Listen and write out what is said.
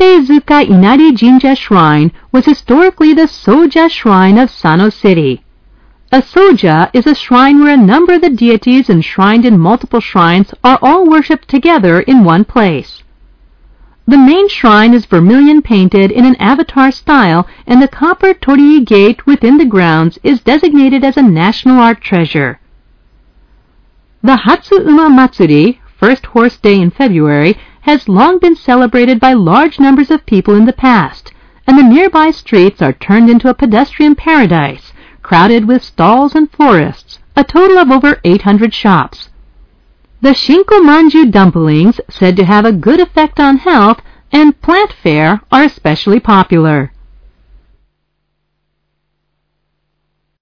Seizuka Inari Jinja Shrine was historically the Soja Shrine of Sano City. A soja is a shrine where a number of the deities enshrined in multiple shrines are all worshipped together in one place. The main shrine is vermilion painted in an avatar style, and the copper torii gate within the grounds is designated as a national art treasure. The Hatsu-Uma Matsuri, first horse day in February, has long been celebrated by large numbers of people in the past, and the nearby streets are turned into a pedestrian paradise, crowded with stalls and florists, a total of over 800 shops. The Shinko Manju dumplings, said to have a good effect on health, and plant fare are especially popular.